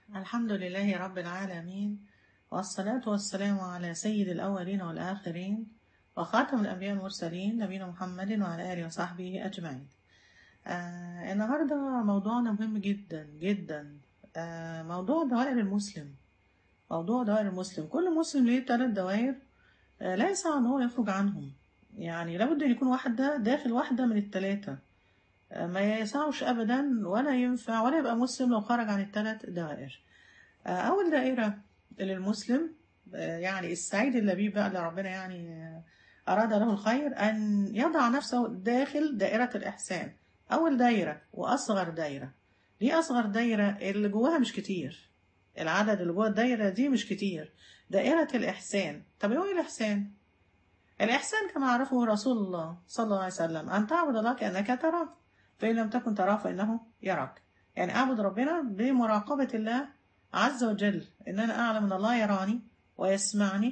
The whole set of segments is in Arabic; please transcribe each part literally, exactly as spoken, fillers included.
الحمد لله رب العالمين، والصلاة والسلام على سيد الأولين والآخرين، وخاتم الأنبياء والمرسلين نبينا محمد وعلى آله وصحبه أجمعين. آه النهاردة موضوعنا مهم جدا جدا. آه موضوع دوائر المسلم. موضوع دوائر المسلم، كل مسلم ليه ثلاث دوائر. آه لا يسعى أن هو يخرج عنهم، يعني لابد أن يكون واحدة داخل واحدة من الثلاثة. آه ما يسعوش أبدا، ولا ينفع ولا يبقى مسلم لو خرج عن الثلاث دوائر. أول دائرة للمسلم، آه، يعني السعيد اللبيب بقى اللي ربنا يعني آه، أراد له الخير، أن يضع نفسه داخل دائرة الإحسان. أول دايرة وأصغر دايرة. دي أصغر دايرة اللي جواها مش كتير، العدد اللي جوا الدايرة دي مش كتير. دائرة الإحسان. طب إيه هو الإحسان؟ الإحسان كما عرفه رسول الله صلى الله عليه وسلم أن تعبد الله كأنك تراه، فإن لم تكن تراه فإنه يراك. يعني أعبد ربنا بمراقبة الله عز وجل، إن أنا أعلم أن الله يراني ويسمعني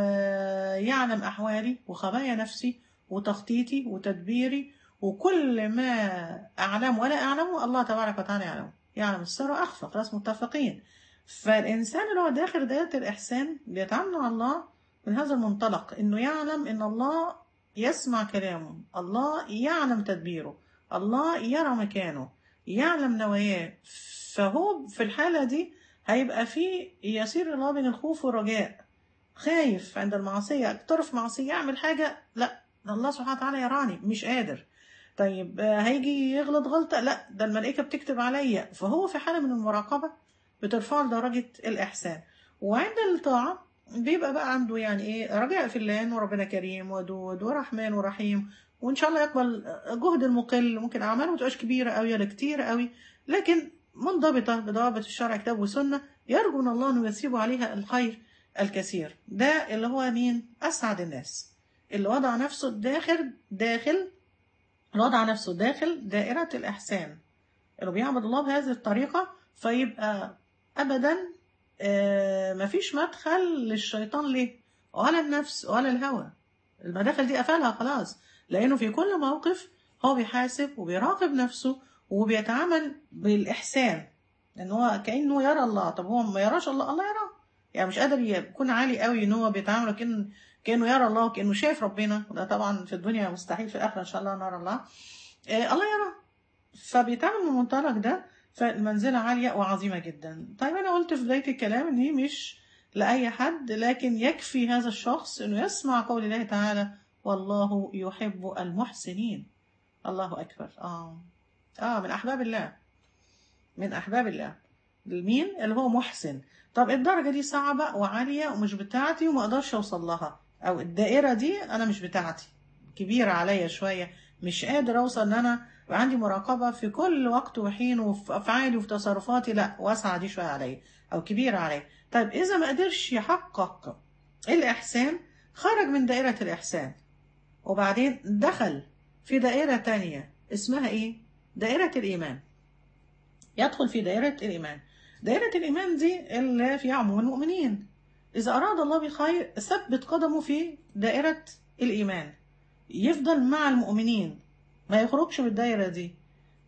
ويعلم أحوالي وخبايا نفسي وتخطيطي وتدبيري، وكل ما أعلم ولا أعلمه الله تبارك وتعالى يعلم، يعلم السر وأخفى. خلاص متفقين. فالإنسان اللي هو داخل دائرة الإحسان بيتعامل مع الله من هذا المنطلق، إنه يعلم إن الله يسمع كلامه، الله يعلم تدبيره، الله يرى مكانه، يعلم نواياه. فهو في الحالة دي هيبقى فيه يسير الله بين الخوف والرجاء. خايف عند المعصية، اقترف معصية، يعمل حاجة، لا ده الله سبحانه وتعالى يراني مش قادر. طيب آه، هيجي يغلط غلطة، لا ده الملائكة بتكتب عليا. فهو في حالة من المراقبة بترفع لدرجة الإحسان. وعند الطاعة بيبقى بقى عنده يعني ايه رجاء في الله، انه ربنا كريم ودود ورحمن ورحيم، وان شاء الله يقبل جهد المقل. ممكن اعماله ما تبقاش كبيره قوي ولا كتير قوي، لكن منضبطه بضوابط الشرع كتاب وسنه، يرجو من الله انه يثيب عليها الخير الكثير. ده اللي هو مين؟ اسعد الناس، اللي وضع نفسه داخل داخل اللي وضع نفسه داخل دائره الاحسان، اللي بيعبد الله بهذه الطريقه. فيبقى ابدا آه، مفيش مدخل للشيطان ليه، ولا النفس ولا الهوى. المداخل دي قفلها خلاص، لأنه في كل موقف هو بيحاسب وبيراقب نفسه وبيتعامل بالإحسان، إن هو كأنه يرى الله. طب هو ما يراش الله؟ الله يراه. يعني مش قادر يكون عالي قوي إن هو بيتعامل كأنه كأنه يرى الله وكأنه شايف ربنا. ده طبعا في الدنيا مستحيل، في الآخرة إن شاء الله نرى الله. آه الله يراه. فبيتعامل من المنطلق ده، فالمنزلة عالية وعظيمة جدا. طيب أنا قلت في بداية الكلام إن هي مش لأي حد، لكن يكفي هذا الشخص إنه يسمع قول الله تعالى: والله يحب المحسنين. الله أكبر. آه آه من أحباب الله، من أحباب الله. المين اللي هو محسن. طب الدرجة دي صعبة وعالية ومش بتاعتي وما أقدرش أوصل لها، أو الدائرة دي أنا مش بتاعتي، كبيرة عليا شوية، مش قادر أوصل إن أنا يبقى عندي مراقبة في كل وقت وحين وفي أفعالي وفي تصرفاتي. لا، واسعة دي شوية عليا أو كبيرة عليا. طيب إذا ما قدرش يحقق الإحسان، خرج من دائرة الإحسان وبعدين دخل في دائرة تانية اسمها إيه؟ دائرة الإيمان. يدخل في دائرة الإيمان. دائرة الإيمان دي اللي فيها عموم المؤمنين. إذا أراد الله بخير ثبت قدمه في دائرة الإيمان، يفضل مع المؤمنين، ما يخرجش من الدائرة دي.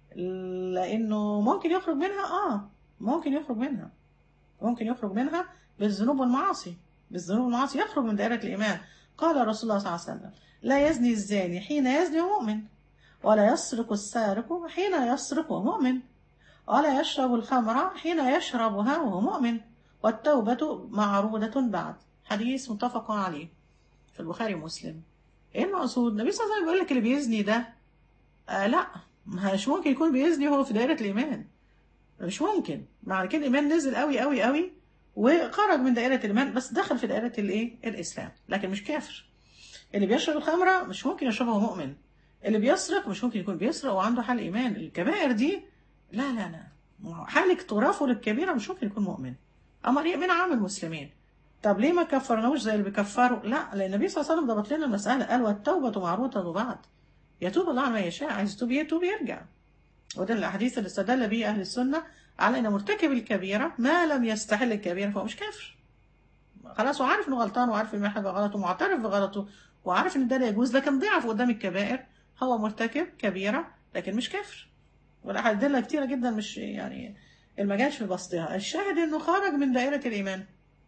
لأنه ممكن يخرج منها، آه ممكن يخرج منها، ممكن يخرج منها بالذنوب والمعاصي. بالذنوب والمعاصي يخرج من دائرة الإيمان. قال رسول الله صلى الله عليه وسلم: لا يزني الزاني حين يزني وهو مؤمن، ولا يسرق السارق حين يسرق وهو مؤمن، ولا يشرب الخمر حين يشربها وهو مؤمن، والتوبة معروضة بعد. حديث متفق عليه في البخاري ومسلم. ايه المقصود؟ النبي صلى الله عليه وسلم بيقول لك اللي بيزني ده آه لا، مش ممكن يكون بيزني وهو في دائرة الإيمان. مش ممكن. مع كده الإيمان نزل قوي قوي قوي وخرج من دائرة الإيمان، بس دخل في دائرة الإيه؟ الإسلام، لكن مش كافر. اللي بيشرب الخمرة مش ممكن يشربها وهو مؤمن. اللي بيسرق مش ممكن يكون بيسرق وعنده حال إيمان. الكبائر دي لا لا لا، حال اقترافه للكبيرة مش ممكن يكون مؤمن. أما من عام المسلمين. طب ليه ما كفرناوش زي اللي بيكفروا؟ لا، لأن النبي صلى الله عليه وسلم ضبط لنا المسألة، قال: والتوبة معروضة بعد. يتوب الله ما يشاء، عايز يتوب يتوب يرجع. وده الأحاديث اللي استدل به أهل السنة على أن مرتكب الكبيرة ما لم يستحل الكبيرة فهو مش كافر. خلاص، وعارف إنه غلطان، وعارف إنه حاجة غلط، ومعترف بغلطه، وعارف إن ده لا يجوز، لكن ضعف قدام الكبائر. هو مرتكب كبيرة لكن مش كافر. والأدلة كتيرة جدا، مش يعني اللي ما جاش في بسطها. الشاهد انه خرج من دائرة الايمان،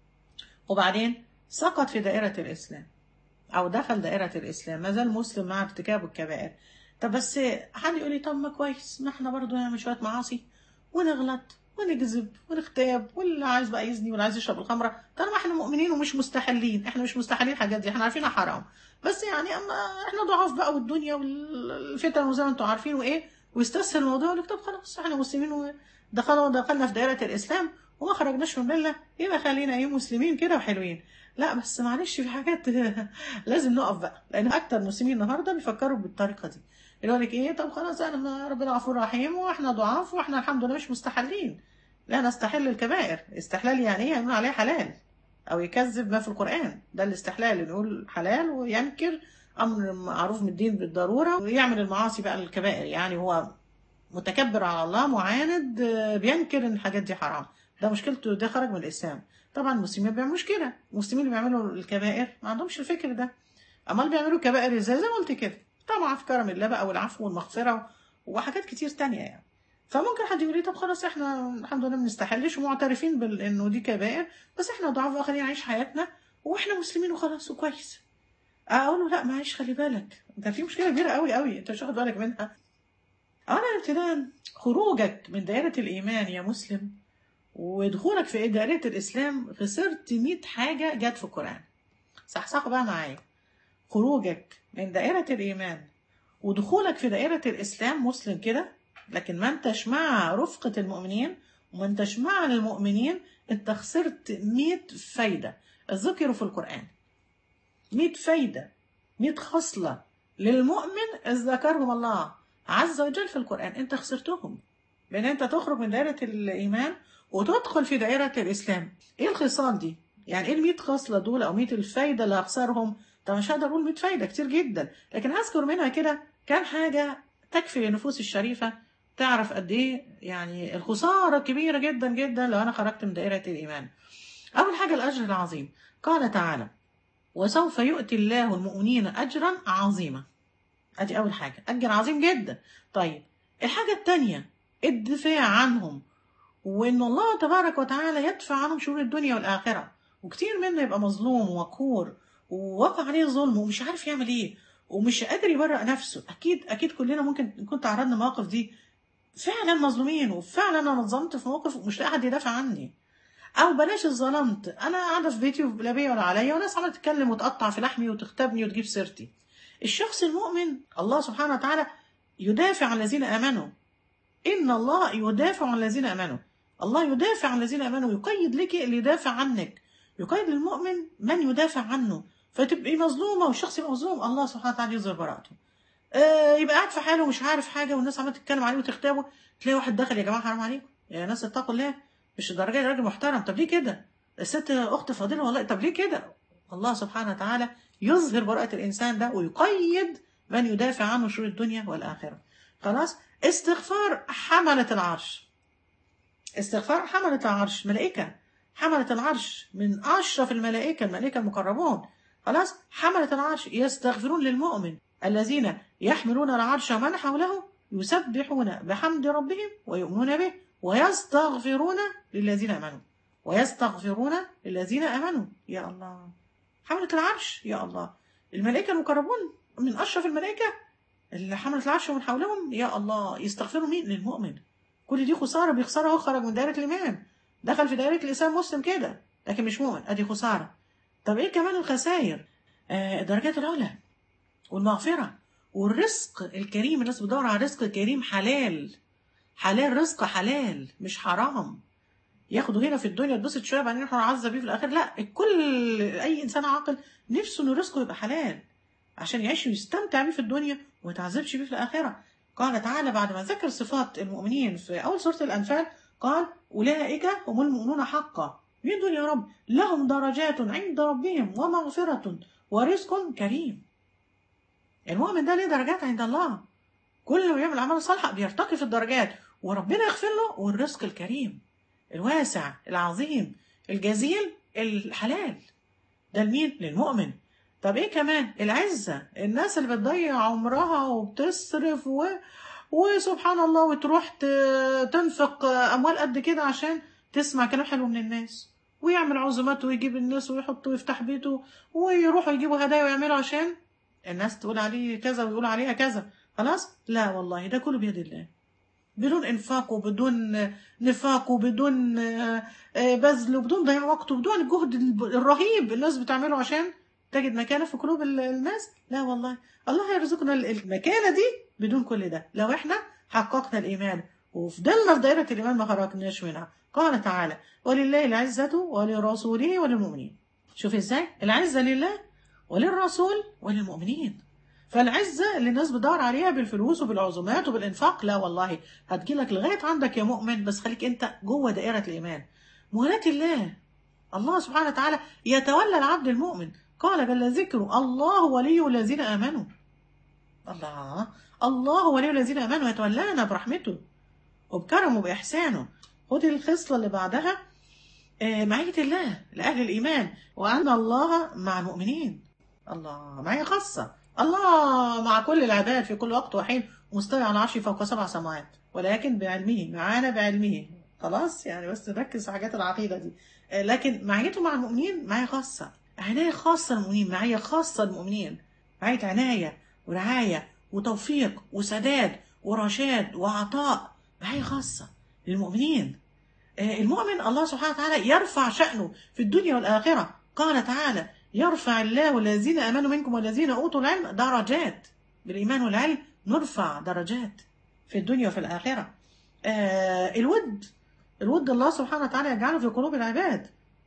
وبعدين سقط في دائرة الاسلام، او دخل دائرة الاسلام، ما زال مسلم مع ارتكاب الكبائر. طب بس حد يقول لي طب ما كويس، ما احنا برضه نعمل شوية معاصي ونغلط ونكذب ونغتاب، واللي عايز بقى يزني واللي عايز يشرب الخمرة، طالما احنا مؤمنين ومش مستحلين، احنا مش مستحلين الحاجات دي، احنا عارفينها حرام، بس يعني اما احنا ضعاف بقى والدنيا والفتن وزي ما انتم عارفين وايه، ويستسهل الموضوع يقول لك طب خلاص احنا مسلمين ودخلنا دخلنا في دائرة الاسلام وما خرجناش من المله، يبقى خلينا ايه مسلمين كده وحلوين. لا بس معلش في حاجات لازم نقف بقى، لان اكتر المسلمين النهارده بيفكروا بالطريقه دي، اللي هو لك ايه طب خلاص انا ما ربنا غفور رحيم واحنا ضعاف واحنا الحمد لله مش مستحلين. لا نستحل الكبائر. استحلال يعني ايه؟ يقول عليه حلال او يكذب ما في القران، ده الاستحلال، نقول حلال وينكر امر معروف من الدين بالضروره، ويعمل المعاصي بقى الكبائر، يعني هو متكبر على الله معاند، بينكر ان الحاجات دي حرام، ده مشكلته، ده خرج من الاسلام. طبعا المسلمين ما بيعملوش كده، المسلمين اللي بيعملوا الكبائر ما عندهمش الفكر ده. امال بيعملوا كبائر ازاي؟ زي ما قلت كده، طبعا في كرم الله بقى والعفو والمغفره وحاجات كتير تانية يعني. فممكن حد يقول لي طب خلاص احنا الحمد لله ما بنستحلش ومعترفين بانه دي كبائر، بس احنا ضعاف بقى خلينا نعيش حياتنا واحنا مسلمين وخلاص وكويس. اقول له لا معلش خلي بالك، انت في مشكله كبيره قوي قوي انت مش واخد بالك منها. اولا ابتداء خروجك من دائره الايمان يا مسلم ودخولك في دائره الاسلام، خسرت مية حاجه جت في القران. صحصحوا بقى معايا. خروجك من دائرة الإيمان ودخولك في دائرة الإسلام مسلم كده، لكن ما انتش مع رفقة المؤمنين وما انتش مع المؤمنين، انت خسرت مية فايدة ذكروا في القرآن. مية فايدة، مية خصلة للمؤمن ذكرهم الله عز وجل في القرآن، انت خسرتهم. بان انت تخرج من دائرة الإيمان وتدخل في دائرة الإسلام. ايه الخصال دي؟ يعني ايه المية خصلة دول او مية الفايدة اللي هخسرهم؟ طب مش هقدر اقول مية فايدة، كتير جدا، لكن هذكر منها كده كام حاجة تكفي للنفوس الشريفة تعرف قد ايه يعني الخسارة كبيرة جدا جدا لو انا خرجت من دائرة الإيمان. اول حاجة الاجر العظيم، قال تعالى وسوف يؤتي الله المؤمنين اجرا عظيما. ادي اول حاجة، اجر عظيم جدا. طيب الحاجة التانية الدفاع عنهم، وان الله تبارك وتعالى يدفع عنهم شرور الدنيا والاخره. وكتير منا يبقى مظلوم ومقهور ووقع عليه ظلم ومش عارف يعمل ايه ومش قادر يبرأ نفسه. اكيد اكيد كلنا ممكن نكون تعرضنا مواقف دي، فعلا مظلومين وفعلا انا اتظلمت في موقف ومش لاقي حد يدافع عني، او بلاش اتظلمت انا قاعده في بيتي ولا بيا ولا عليا وناس عماله تتكلم وتقطع في لحمي وتغتابني وتجيب سيرتي. الشخص المؤمن الله سبحانه وتعالى يدافع عن الذين امنوا، ان الله يدافع عن الذين امنوا، الله يدافع عن الذين امنوا، يقيد لك اللي يدافع عنك، يقيد للمؤمن من يدافع عنه. فتبقي مظلومه والشخص يبقى مظلوم، الله سبحانه وتعالى يظهر براءته. آه يبقى قاعد في حاله ومش عارف حاجه والناس عماله تتكلم عليه وتغتابه، تلاقي واحد دخل يا جماعه حرام عليكم يا ناس اتقوا الله، مش الدرجه دي راجل محترم، طب ليه كده؟ الست اخت فاضله والله، طب ليه كده؟ الله سبحانه وتعالى يظهر براءه الانسان ده ويقيد من يدافع عنه شرور الدنيا والاخره. خلاص. استغفار حمله العرش، استغفار حملة العرش، ملائكة حملة العرش من أشرف الملائكة، الملائكة المقربون. خلاص. حملة العرش يستغفرون للمؤمن، الذين يحملون العرش ومن حوله يسبحون بحمد ربهم ويؤمنون به ويستغفرون للذين آمنوا، ويستغفرون للذين آمنوا. يا الله، حملة العرش يا الله، الملائكة المقربون من أشرف الملائكة اللي حملة العرش ومن حولهم، يا الله يستغفروا مين؟ للمؤمن. كل دي خسارة بيخسرها، هو خرج من دائرة الإيمان دخل في دائرة الإسلام مسلم كده لكن مش مؤمن، أدي خسارة. طب إيه كمان الخسائر؟ آه الدرجات العلى والمغفرة والرزق الكريم، الناس بتدور على رزق كريم حلال، حلال رزق حلال مش حرام، ياخدوا هنا في الدنيا يتبسط شوية بعدين يروحوا يعذب بيه في الآخر. لا، الكل أي إنسان عاقل نفسه إن رزقه يبقى حلال عشان يعيش ويستمتع بيه في الدنيا وما يتعذبش بيه في الآخرة. قال تعالى بعد ما ذكر صفات المؤمنين في أول سورة الأنفال قال أولئك هم المؤمنون حقا. مين دول يا رب؟ لهم درجات عند ربهم ومغفرة ورزق كريم. المؤمن ده ليه درجات عند الله، كل ما يعمل أعمال صالحة بيرتقي في الدرجات وربنا يغفر له، والرزق الكريم الواسع العظيم الجزيل الحلال ده لمين؟ للمؤمن. طب ايه كمان؟ العزة، الناس اللي بتضيع عمرها وبتصرف و... وسبحان الله وتروح ت- تنفق اموال قد كده عشان تسمع كلام حلو من الناس، ويعمل عزومات ويجيب الناس ويحط ويفتح بيته، ويروحوا يجيبوا هدايا ويعملوا عشان الناس تقول عليه كذا ويقول عليها كذا. خلاص، لا والله ده كله بيد الله، بدون انفاق وبدون نفاق وبدون آه، آه، بذل وبدون ضياع وقت وبدون الجهد الب- الرهيب الناس بتعمله عشان تجد مكانه في قلوب ال- الناس. لا والله، الله يرزقنا ال- المكانه دي بدون كل ده لو احنا حققنا الايمان وفضلنا في دائره الايمان ما خرجناش منها. قال تعالى: ولله العزه ولرسوله وللمؤمنين. شوف ازاي العزه لله وللرسول وللمؤمنين. فالعزة اللي الناس بتدور عليها بالفلوس وبالعزومات وبالإنفاق، لا والله هتجيلك لغاية عندك يا مؤمن، بس خليك أنت جوه دائرة الإيمان. موالاة الله، الله سبحانه وتعالى يتولى العبد المؤمن. قال جل ذكره: الله ولي الذين آمنوا. الله، الله ولي الذين آمنوا، يتولانا برحمته وبكرمه وبإحسانه. خد الخصلة اللي بعدها، آه، معية الله لأهل الإيمان، وأن الله مع المؤمنين. الله معية خاصة، الله مع كل العباد في كل وقت وحين، مستوي على العرش فوق سبع سماوات، ولكن بعلمه، معانا بعلمه. خلاص يعني بس نركز في حاجات العقيدة دي. آه، لكن معيته مع المؤمنين معية خاصة، عناية خاصة للمؤمنين، معية خاصة للمؤمنين، معية عناية ورعاية وتوفيق وسداد ورشاد وعطاء، معية خاصة للمؤمنين. المؤمن الله سبحانه وتعالى يرفع شأنه في الدنيا والآخرة. قال تعالى: يرفع الله الذين آمنوا منكم والذين أوتوا العلم درجات. بالإيمان والعلم نرفع درجات في الدنيا وفي الآخرة. آه الود، الود الله سبحانه وتعالى يجعله في قلوب العباد.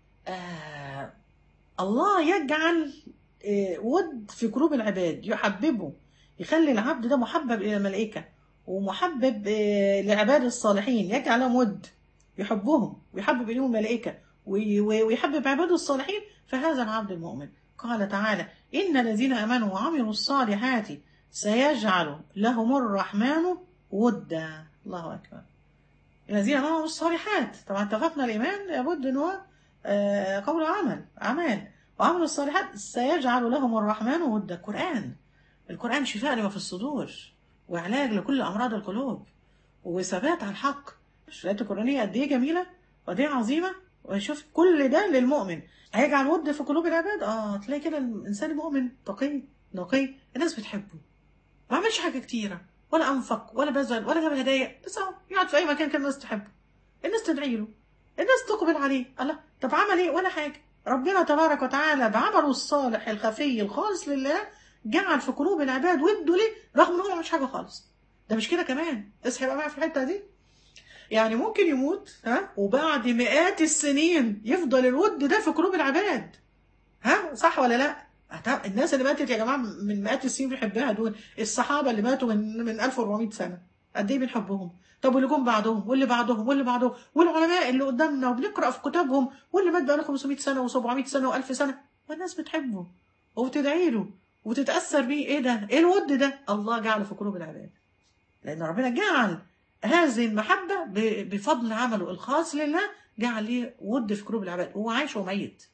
آه الله يجعل آه ود في قلوب العباد، يحببه، يخلي العبد ده محبب إلى الملائكة ومحبب آه لعباد الصالحين، يجعل لهم ود، يحبهم ويحبب إليهم الملائكة وي- وي- ويحبب عباده الصالحين، فهذا العبد المؤمن. قال تعالى: إن الذين آمنوا وعملوا الصالحات سيجعل لهم الرحمن ودا. الله أكبر. الذين آمنوا الصالحات، طبعا اتفقنا الإيمان لابد أن هو آه، قول وعمل، أعمال. وعملوا الصالحات سيجعل لهم الرحمن ودا. القرآن، القرآن شفاء لما في الصدور وعلاج لكل أمراض القلوب وثبات على الحق. الآيات القرآنية قد إيه جميلة وقد إيه عظيمة. وشوف كل ده للمؤمن، هيجعل ود في قلوب العباد. اه تلاقي كده الإنسان المؤمن تقي نقي، الناس بتحبه، ما عملش حاجة كتيرة ولا أنفق ولا بذل ولا جاب هدايا، بس اهو يقعد في أي مكان كان الناس تحبه، الناس تدعي له، الناس تقبل عليه. الله، طب عمل إيه؟ ولا حاجة. ربنا تبارك وتعالى بعمله الصالح الخفي الخالص لله جعل في قلوب العباد وده ليه، رغم إن هو ما عملش حاجة خالص. ده مش كده كمان، اصحى بقى معايا في الحتة دي. يعني ممكن يموت ها وبعد مئات السنين يفضل الود ده في قلوب العباد. ها صح ولا لا؟ هت- الناس اللي ماتت يا جماعه من مئات السنين بنحبها، دول الصحابه اللي ماتوا من من ألف وأربعمائة سنه، قد ايه بنحبهم. طب واللي جم بعدهم واللي بعدهم واللي بعدهم والعلماء اللي قدامنا وبنقرا في كتابهم، واللي مات بقى له خمسمائة سنه و700 سنه و1000 سنه، والناس بتحبه وبتدعي له وتتاثر بيه. ايه ده؟ ايه الود ده؟ الله جعله في قلوب العباد، لأن ربنا جعل هذه المحبة ب- بفضل عمله الخاص لله، جعل ليه ود في قلوب العباد. هو عايش وميت،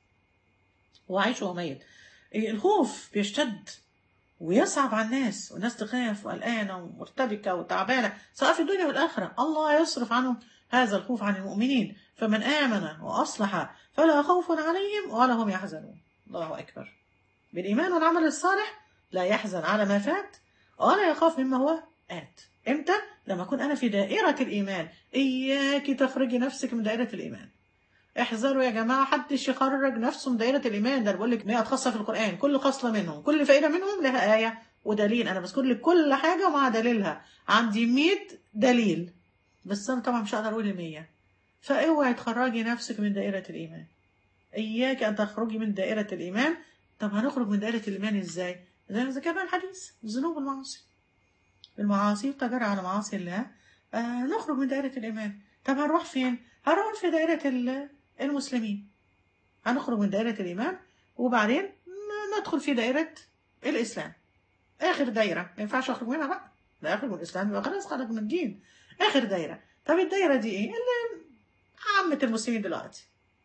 هو عايش وميت. الخوف بيشتد ويصعب على الناس، والناس تخاف وقلقانة ومرتبكة وتعبانة سواء في الدنيا والآخرة. الله يصرف عنهم هذا الخوف عن المؤمنين. فمن آمن وأصلح فلا خوف عليهم ولا هم يحزنون. الله أكبر. بالإيمان والعمل الصالح لا يحزن على ما فات ولا يخاف مما هو آت. إمتى؟ لما أكون أنا في دائرة الإيمان. إياك تخرجي نفسك من دائرة الإيمان. احذروا يا جماعة، حدش يخرج نفسه من دائرة الإيمان. ده بقول لك مئة خاصة في القرآن، كل خصلة منهم، كل فائدة منهم لها آية ودليل. أنا بذكر لك كل حاجة ومع دليلها، عندي مئة دليل، بس أنا طبعا مش هقدر أقول المية. فاوعي تخرجي نفسك من دائرة الإيمان. إياك أن تخرجي من دائرة الإيمان. طب هنخرج من دائرة الإيمان إزاي؟ زي ما ذكرنا الحديث، الذنوب والمعاصي، المعاصي التجارة على معاصي الله. آه نخرج من دائرة الإيمان. طب هنروح فين؟ هنروح في دائرة ال- المسلمين. هنخرج من دائرة الإيمان وبعدين ن- ندخل في دائرة الإسلام. آخر دائرة ما ينفعش أخرج منها بقى، لا أخرج من الإسلام يبقى خلاص خرج من الدين. آخر دائرة. طب الدائرة دي إيه؟ اللي عامة المسلمين دلوقتي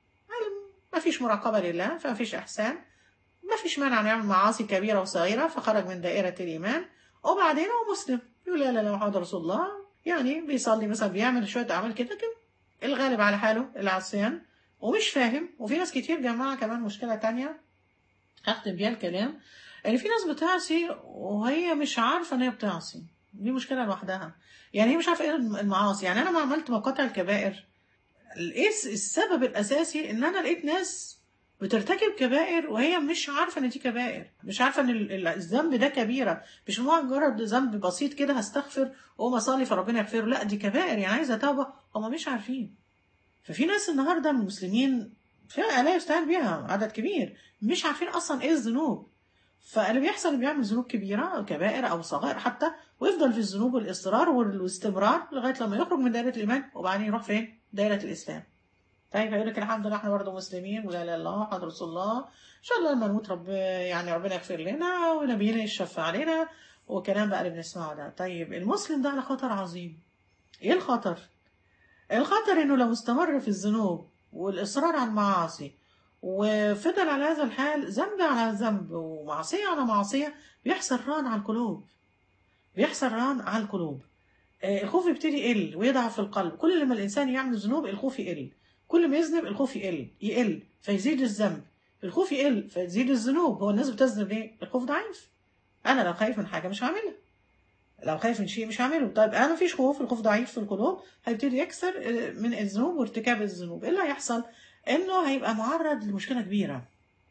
ما فيش مراقبة لله، فما فيش إحسان، ما فيش مانع نعمل معاصي كبيرة وصغيرة، فخرج من دائرة الإيمان. وبعدين هو مسلم يقول لا لا لا محمد رسول الله، يعني بيصلي مثلا، بيعمل شويه اعمال كده كده، الغالب على حاله العصيان، ومش فاهم. وفي ناس كتير جماعه كمان مشكله تانية هختم بيها الكلام، ان في ناس بتعصي وهي مش عارفه ان هي بتعصي، دي مشكله لوحدها. يعني هي مش عارفه ايه المعاصي. يعني انا ما عملت مقاطع الكبائر، ايه السبب الاساسي؟ ان انا لقيت ناس بترتكب كبائر وهي مش عارفه ان دي كبائر، مش عارفه ان ال- ال- الذنب ده كبيره، مش مجرد ذنب بسيط كده هستغفر واقوم اصلي فربنا يغفره، لا دي كبائر يعني عايزه توبه. هم مش عارفين. ففي ناس النهارده من المسلمين فئه لا يستهان بها، عدد كبير مش عارفين اصلا ايه الذنوب. فاللي بيحصل اللي بيعمل ذنوب كبيره أو كبائر او صغائر حتى، ويفضل في الذنوب والاصرار والاستمرار لغايه لما يخرج من دائره الايمان، وبعدين يروح فين؟ دائره الاسلام. طيب هيقول لك الحمد لله احنا برضه مسلمين، ولا اله الا الله محمد رسول الله، ان شاء الله لما نموت رب يعني ربنا يغفر لنا ونبينا يشفع علينا، وكلام بقى اللي بنسمعه ده. طيب المسلم ده على خطر عظيم. ايه الخطر؟ الخطر انه لو استمر في الذنوب والاصرار على المعاصي، وفضل على هذا الحال ذنب على ذنب ومعصيه على معصيه، بيحصل ران على القلوب. بيحصل ران على القلوب. آه، الخوف يبتدي يقل ويضعف في القلب. كل ما الإنسان يعمل ذنوب الخوف يقل، كل ما يذنب الخوف يقل يقل فيزيد الذنب، الخوف يقل فيزيد الذنوب. هو الناس بتذنب ليه؟ الخوف ضعيف. أنا لو خايف من حاجة مش هعملها، لو خايف من شيء مش هعمله. طيب أنا مفيش خوف، الخوف ضعيف في القلوب، هيبتدي يكسر آه، من الذنوب وارتكاب الذنوب. إيه اللي هيحصل؟ إنه هيبقى معرض لمشكلة كبيرة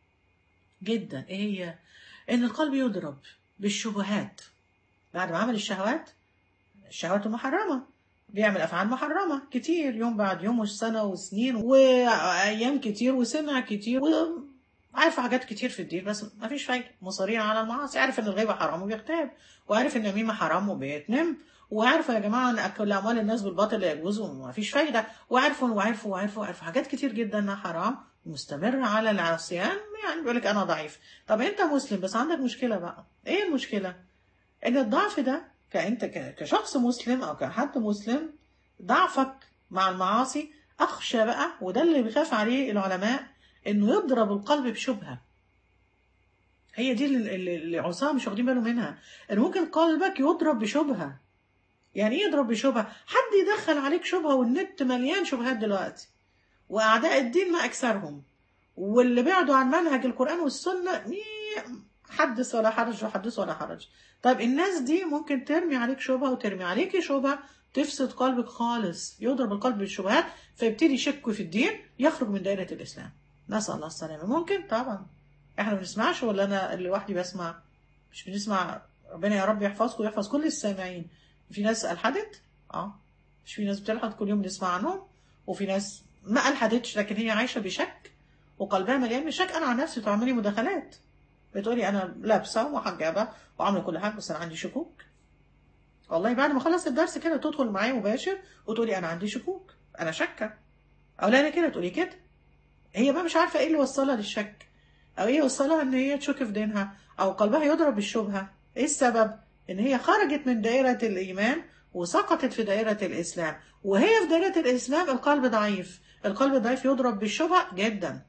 جدا. إيه هي؟ إن القلب يضرب بالشبهات بعد ما عمل الشهوات، الشهوات المحرمة، بيعمل أفعال محرمة كتير يوم بعد يوم وسنة وسنين وأيام كتير وسمع كتير وعارف حاجات كتير في الدين، بس ما فيش فايدة، مصرين على المعاصي. عارف إن الغيبة حرام وبيغتاب، وعارف إن النميمة حرام وبيتنم، وعارفة يا جماعة إن أكل أموال الناس بالباطل لا يجوز وما فيش فايدة، وعارفوا وعارفوا وعارفوا وعارفوا حاجات كتير جدا إنها حرام، ومستمر على العصيان. يعني بيقول لك أنا ضعيف. طب أنت مسلم بس عندك مشكلة بقى. إيه المشكلة؟ ان الضعف ده كأنت ك- كشخص مسلم او كحد مسلم، ضعفك مع المعاصي اخشى بقى، وده اللي بيخاف عليه العلماء، انه يضرب القلب بشبهة. هي دي اللي اللي- اللي العصاة مش واخدين بالهم منها، ان ممكن قلبك يضرب بشبهة. يعني ايه يضرب بشبهة؟ حد يدخل عليك شبهة، والنت مليان شبهات دلوقتي، واعداء الدين ما اكثرهم، واللي بعدوا عن منهج القرآن والسنة مي- حدث ولا حرج وحدث ولا حرج. طيب الناس دي ممكن ترمي عليك شبهة وترمي عليكي شبهة تفسد قلبك خالص، يضرب القلب بالشبهات فيبتدي يشك في الدين، يخرج من دائرة الإسلام. نسأل الله السلامة. ممكن طبعا. احنا ما بنسمعش ولا انا اللي لوحدي بسمع؟ مش بنسمع. ربنا يا رب يحفظكم ويحفظ كل السامعين. في ناس ألحدت، اه، مش في ناس بتلحد كل يوم نسمع عنهم، وفي ناس ما ألحدتش لكن هي عايشة بشك وقلبها مليان بالشك. انا عن نفسي تعملي مداخلات، بتقولي انا لابسه ومحجبه وعامله كل حاجه بس انا عندي شكوك. والله بعد ما خلص الدرس كده تدخل معايا مباشر وتقولي انا عندي شكوك، انا شاكه. او لا انا كده تقولي كده. هي بقى مش عارفه ايه اللي وصلها للشك، او ايه وصلها ان هي تشك في دينها، او قلبها يضرب بالشبهه. ايه السبب؟ ان هي خرجت من دائره الايمان وسقطت في دائره الاسلام، وهي في دائره الاسلام القلب ضعيف. القلب ضعيف يضرب بالشبهه جدا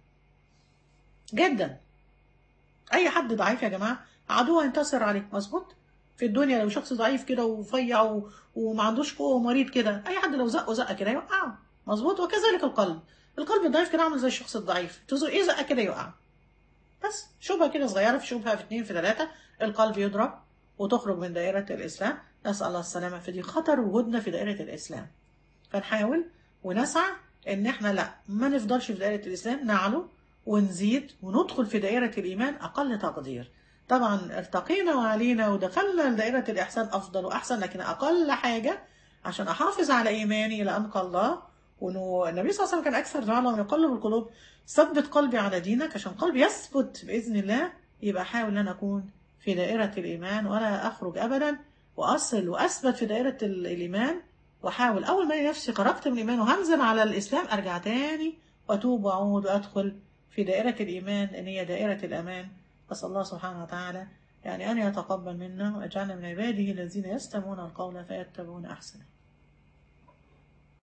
جدا. اي حد ضعيف يا جماعه عدوه هينتصر عليه، مظبوط. في الدنيا لو شخص ضعيف كده ورفيع و... وما عندوش قوه ومريض كده، اي حد لو زقه زقه كده يوقعه، مظبوط. وكذلك القلب، القلب الضعيف كده عامل زي الشخص الضعيف، تزق ايه زقه كده يوقع. بس شبهه كده صغيره، في شبهه في اتنين في ثلاثه القلب يضرب وتخرج من دائره الاسلام. نسال الله السلامه. فدي خطر وجودنا في دائره الاسلام. فنحاول ونسعى ان احنا لا ما نفضلش في دائرة الاسلام، نعلو ونزيد وندخل في دائرة الايمان اقل تقدير. طبعا ارتقينا وعلينا ودخلنا لدائرة الاحسان افضل واحسن، لكن اقل حاجة عشان احافظ على ايماني الى ان الله. وانه النبي صلى الله عليه وسلم كان اكثر دعاء من يقلب القلوب، ثبت قلبي على دينك، عشان قلبي يثبت باذن الله. يبقى احاول ان انا اكون في دائرة الايمان ولا اخرج ابدا، واصل واثبت في دائرة ال- الايمان. واحاول اول ما الاقي نفسي خرجت من الايمان وهنزل على الاسلام ارجع تاني واتوب واعود وادخل في دائره الايمان ان هي دائره الامان. اسال الله سبحانه وتعالى يعني ان يتقبل منا واجعلنا من عباده الذين يستمعون القول فيتبعون احسنه.